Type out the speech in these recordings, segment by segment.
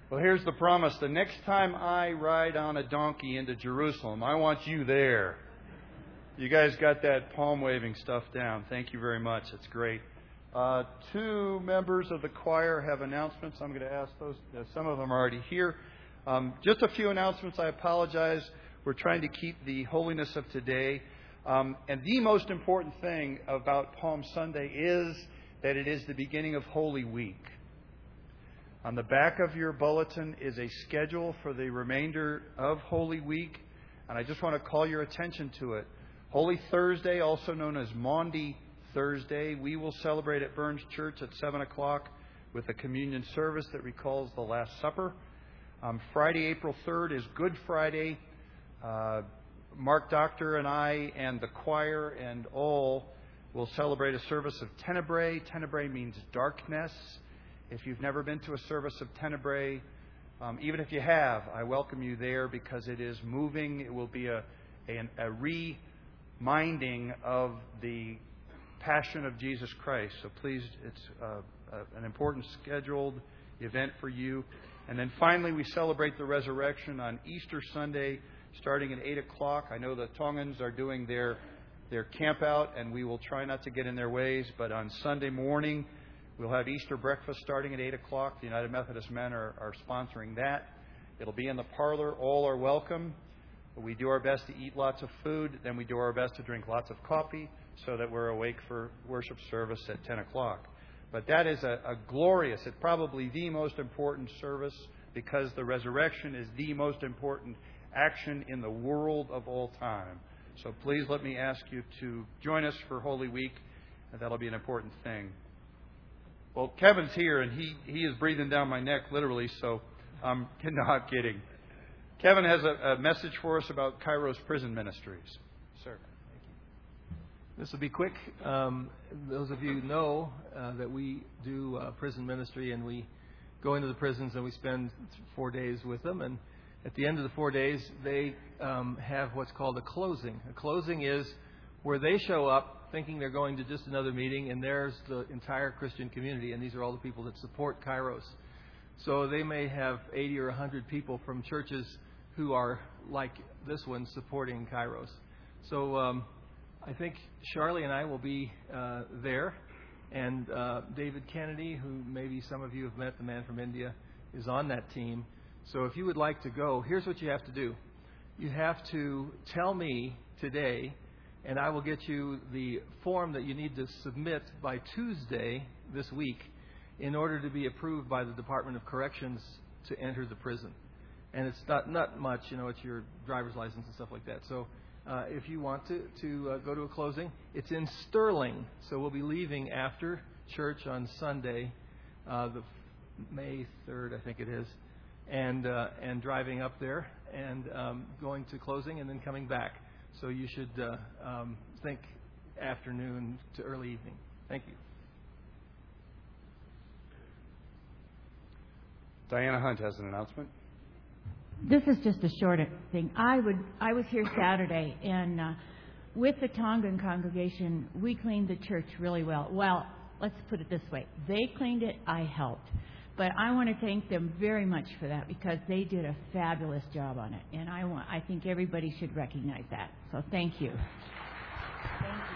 Well, here's the promise. The next time I ride on a donkey into Jerusalem, I want you there. You guys got that palm waving stuff down. Thank you very much. It's great. Two members of the choir have announcements. I'm going to ask those. Some of them are already here. Just a few announcements. I apologize. We're trying to keep the holiness of today. And the most important thing about Palm Sunday is that it is the beginning of Holy Week. On the back of your bulletin is a schedule for the remainder of Holy Week, and I just want to call your attention to it. Holy Thursday, also known as Maundy Thursday, we will celebrate at Burns Church at 7 o'clock with a communion service that recalls the Last Supper. Friday, April 3rd is Good Friday. Mark Doctor and I and the choir and all will celebrate a service of Tenebrae. Tenebrae means darkness. If you've never been to a service of Tenebrae, even if you have, I welcome you there because it is moving. It will be a reminding of the Passion of Jesus Christ. So please, it's an important scheduled event for you. And then finally, we celebrate the resurrection on Easter Sunday starting at 8 o'clock. I know the Tongans are doing their camp out, and we will try not to get in their ways. But on Sunday morning, we'll have Easter breakfast starting at 8 o'clock. The United Methodist Men are sponsoring that. It'll be in the parlor. All are welcome. We do our best to eat lots of food. Then we do our best to drink lots of coffee so that we're awake for worship service at 10 o'clock. But that is a glorious, it's probably the most important service because the resurrection is the most important action in the world of all time. So please let me ask you to join us for Holy Week, and that'll be an important thing. Well, Kevin's here, and he is breathing down my neck, literally, so I'm not kidding. Kevin has a message for us about Kairos Prison Ministries. Sir. Thank you. This will be quick. Those of you know that we do prison ministry, and we go into the prisons and we spend 4 days with them. And at the end of the 4 days, they have what's called a closing. A closing is where they show up thinking they're going to just another meeting, and there's the entire Christian community, and these are all the people that support Kairos. So they may have 80 or 100 people from churches who are like this one supporting Kairos. So I think Charlie and I will be there, and David Kennedy, who maybe some of you have met, the man from India, is on that team. So if you would like to go, here's what you have to do. You have to tell me today, and I will get you the form that you need to submit by Tuesday this week in order to be approved by the Department of Corrections to enter the prison. And it's not much, it's your driver's license and stuff like that. So if you want to go to a closing, it's in Sterling. So we'll be leaving after church on Sunday, the May 3rd, I think it is, and driving up there and going to closing and then coming back. So you should think afternoon to early evening. Thank you. Diana Hunt has an announcement. This is just a short thing. I was here Saturday, and with the Tongan congregation, we cleaned the church really well. Well, let's put it this way. They cleaned it, I helped. But I want to thank them very much for that because they did a fabulous job on it. And I think everybody should recognize that. So thank you. Thank you.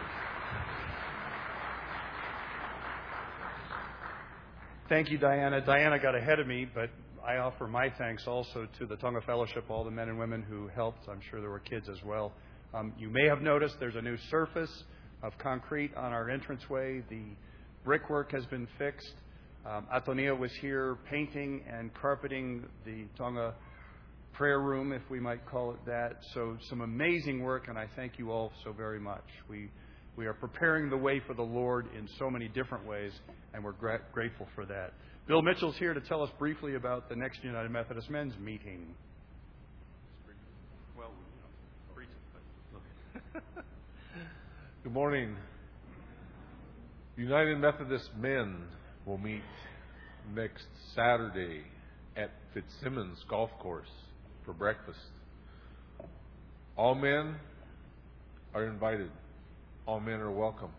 Thank you, Diana. Diana got ahead of me, but I offer my thanks also to the Tonga Fellowship, all the men and women who helped. I'm sure there were kids as well. You may have noticed there's a new surface of concrete on our entranceway. The brickwork has been fixed. Atonia was here painting and carpeting the Tonga prayer room, if we might call it that. So some amazing work, and I thank you all so very much. We are preparing the way for the Lord in so many different ways, and we're grateful for that. Bill Mitchell's here to tell us briefly about the next United Methodist Men's meeting. Well, brief, but Good morning. United Methodist Men will meet next Saturday at Fitzsimmons Golf Course for breakfast. All men are invited. All men are welcome.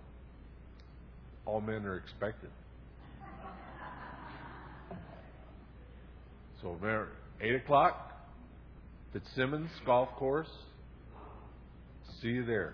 All men are expected. So remember, 8 o'clock, Fitzsimmons Golf Course. See you there.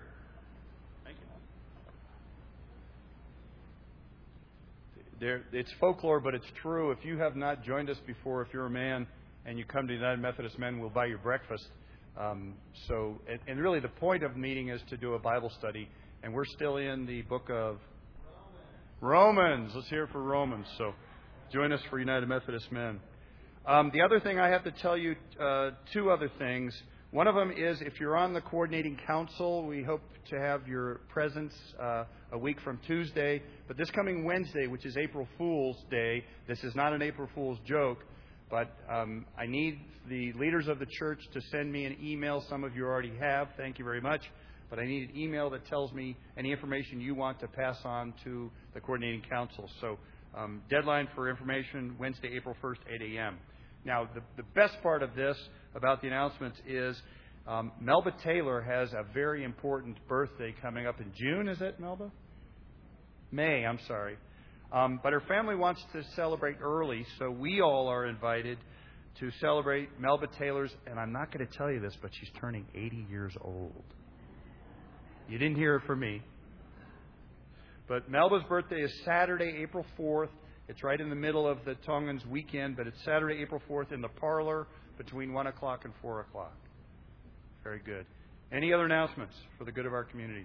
It's folklore, but it's true. If you have not joined us before, if you're a man and you come to United Methodist Men, we'll buy you breakfast. And really the point of the meeting is to do a Bible study. And we're still in the book of Romans. Let's hear it for Romans. So join us for United Methodist Men. The other thing I have to tell you, two other things. One of them is if you're on the coordinating council, we hope to have your presence a week from Tuesday. But this coming Wednesday, which is April Fool's Day, this is not an April Fool's joke, but I need the leaders of the church to send me an email. Some of you already have. Thank you very much. But I need an email that tells me any information you want to pass on to the coordinating council. So deadline for information, Wednesday, April 1st, 8 a.m. Now, the best part of this about the announcements is Melba Taylor has a very important birthday coming up in June. Is it, Melba? May, I'm sorry. But her family wants to celebrate early, so we all are invited to celebrate Melba Taylor's, and I'm not going to tell you this, but she's turning 80 years old. You didn't hear it from me. But Melba's birthday is Saturday, April 4th. It's right in the middle of the Tongans weekend, but it's Saturday, April 4th in the parlor between 1 o'clock and 4 o'clock. Very good. Any other announcements for the good of our community?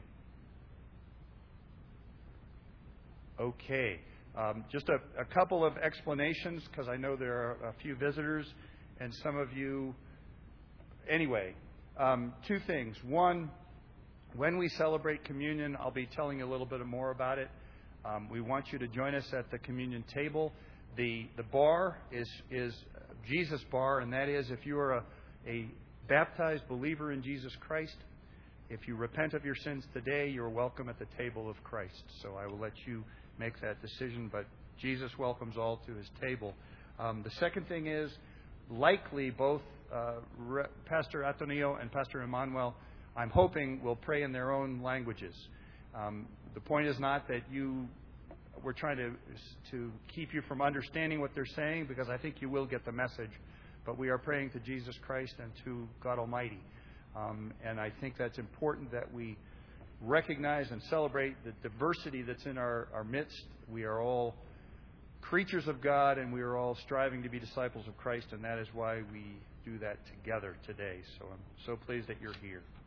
Okay. Just a couple of explanations, because I know there are a few visitors and some of you. Anyway, two things. One, when we celebrate communion, I'll be telling you a little bit more about it. We want you to join us at the communion table. The bar is Jesus' bar, and that is if you are a baptized believer in Jesus Christ, if you repent of your sins today, you're welcome at the table of Christ. So I will let you make that decision, but Jesus welcomes all to his table. The second thing is, likely both Pastor Antonio and Pastor Emmanuel, I'm hoping, will pray in their own languages. The point is not that we're trying to keep you from understanding what they're saying, because I think you will get the message. But we are praying to Jesus Christ and to God Almighty. And I think that's important that we recognize and celebrate the diversity that's in our midst. We are all creatures of God, and we are all striving to be disciples of Christ, and that is why we do that together today. So I'm so pleased that you're here.